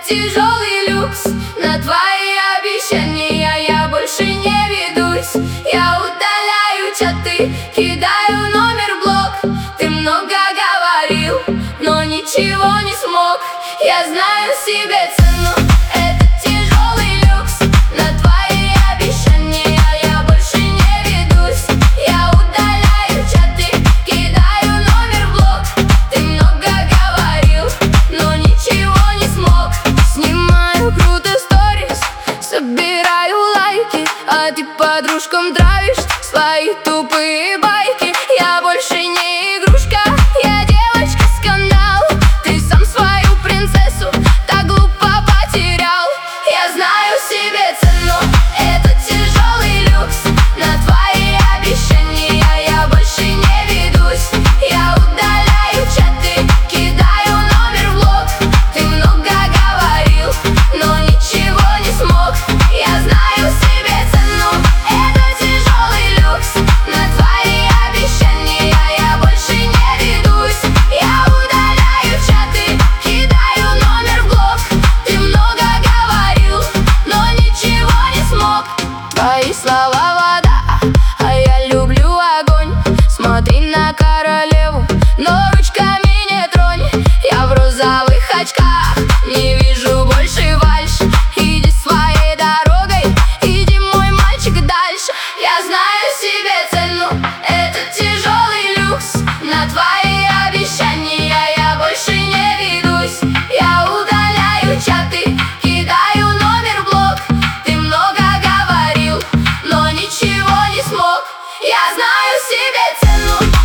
тяжелый люкс. На твои обещания я больше не ведусь. Я удаляю чаты, кидаю номер в блок. Ты много говорил, но ничего не смог. Я знаю себе цену, это тяжелый люкс. На твои обещания я больше не ведусь. Я удаляю чаты, кидаю номер в блок. Ты много говорил, но ничего не смог. Снимаю круто сторис, собираю лайки, а ты подружкам травишь свои тупые байки. Я больше не игрушка, я девочка с канала. Ты сам свою принцессу так глупо потерял. Я знаю себе цену, это тяжелый люкс. На твои обещания я больше не ведусь. Я удаляю чаты, кидаю номер в блок. Ты много говорил, но ничего не смог. Я знаю себе цену, это тяжелый люкс. На твои обещания я больше не ведусь. Я удаляю чаты, кидаю номер в блок. Ты много говорил, но ничего не смог. Твои слова вода, а я люблю огонь. Смотри на королеву, но ручками не тронь. Я в розовых очках, не вижу больше фальшь. Иди своей дорогой, иди, мой мальчик, дальше. Я знаю себе цену, это тяжелый люкс. На твои обещания я больше не ведусь. Я удаляю чаты, кидаю номер в блок. Ты много говорил, но ничего не смог. Я знаю себе цену.